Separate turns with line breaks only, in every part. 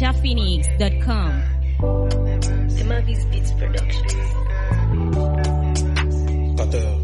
NinjaPhoenix.com.
The Mavis Beats Productions.
Cartel.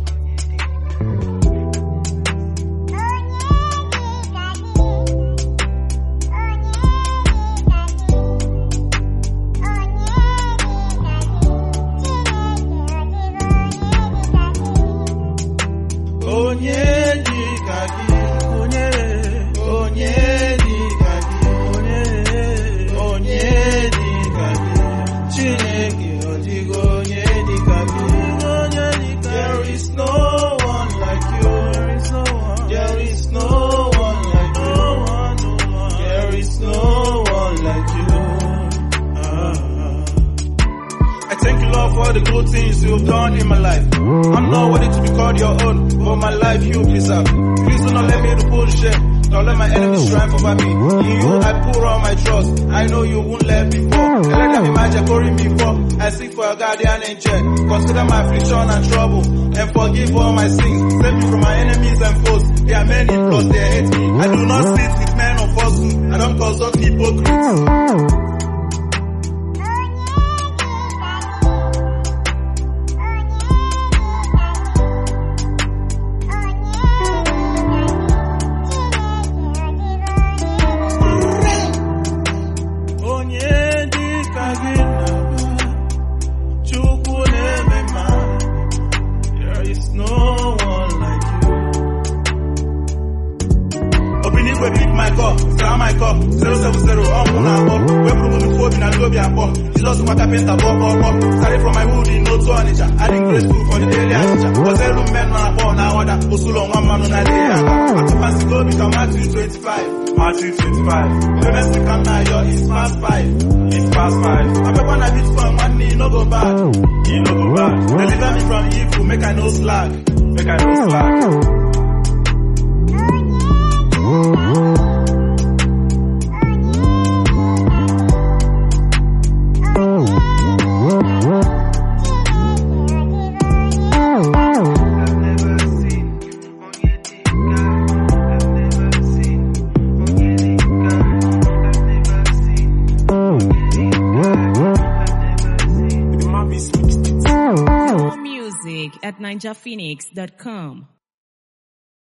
For the good things you've done in my life. I'm not worthy to be called your own, but my life you deserve. Please do not let me do bullshit. Don't let my enemies triumph over me. In you I pour all my trust. I know you won't let me fall. Let them imagine calling me for. I seek for a guardian angel. Consider my affliction and trouble, and forgive all my sins. Save me from my enemies and foes. There are many plus they hate me. I do not sit with men of falsehood. I don't consult hypocrites. My cup, 070, Jesus my carpenter, started from my hood in no furniture. Adding grateful for the daily teacher. Was a room man on a born now order, Usulong one man on a day. I took my go become Matthew 25. Matthew 25. The rest come now, it's past 5. It's past 5. I bet when I beat from one knee, no go bad. He no go bad. Deliver me from evil, make I no slack. Make I no slack.
Music at NinjaPhoenix.com.